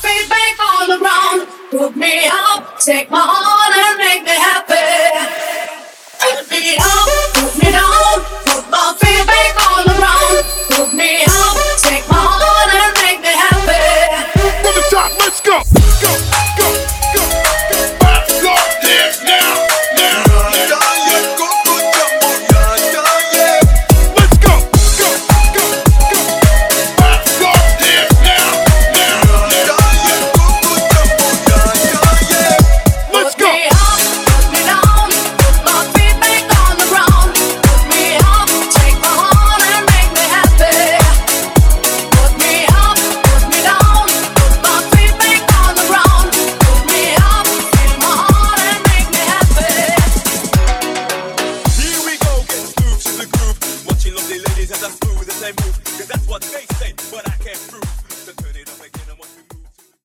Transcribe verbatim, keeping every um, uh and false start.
feet back on the ground. Put me up, take my heart and make me happy. Put me up, put me down, put my feet back on the ground. Put me up, take my heart and make me happy. From the top, let's go, go, go, go, go. Let's go, dance now, now, now. Let's go, go, go, go. Let's go, dance now, now, now. Let's go. Put me up, put me down, put my feet back on the ground. Put me up, take my heart and make me happy. Put me up, put me down, put my feet back on the ground. Put me up, take my heart and make me happy. Here we go, getting smooth to the groove. Watching lovely ladies as I smooth as they move, cause that's what they say.